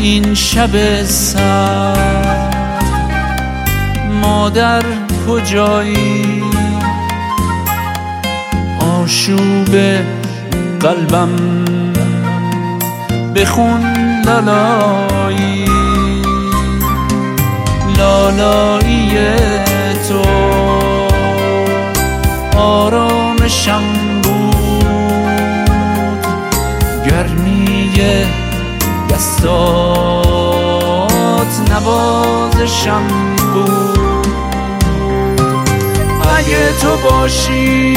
این شب سرد مادر کجایی؟ آشوب قلبم بخون لالایی، لالایی تو آرامشم بود، گرمی دستات نوازشم بود. اگه تو باشی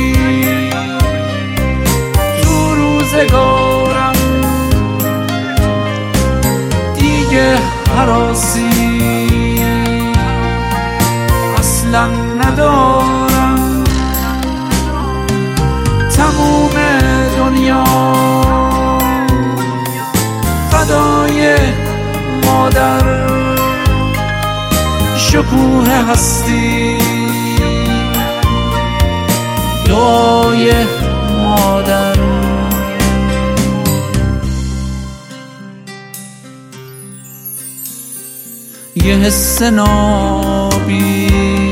تو روزگارم دیگه هراسی اصلا ندارم. تموم دنیا فدای مادر، شکوه هستی دعای مادر. یه حس نابی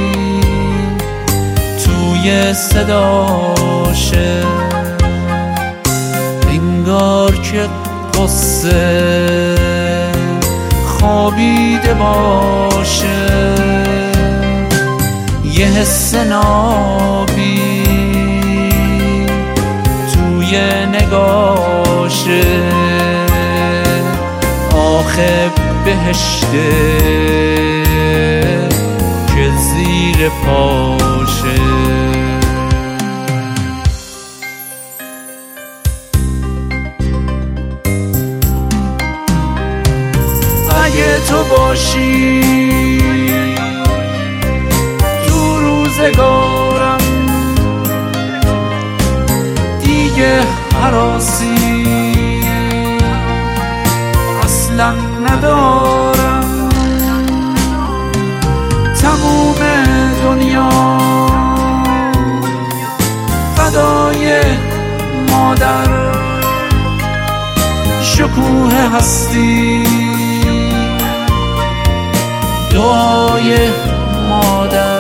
توی صداشه، انگار که قصه خوابیده باشه. یه حس نابی توی نگاشه، آخه بهشته که زیر پاشه. اگه تو باشی تو روزگارم دیگه هراسی اصلا ندارم. تموم دنیا فدای مادر، شکوه هستی دعای مادر.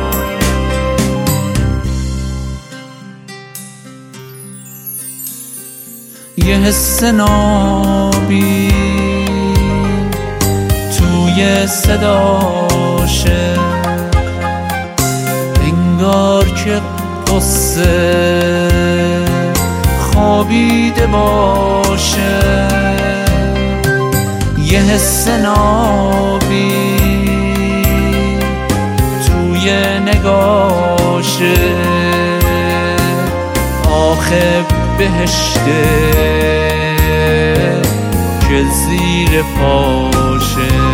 یه حس نابی توی صداشه، انگار که قصه خوابیده باشه. یه حس نابی توی نگاشه، آخه بهشته که زیر پاشه.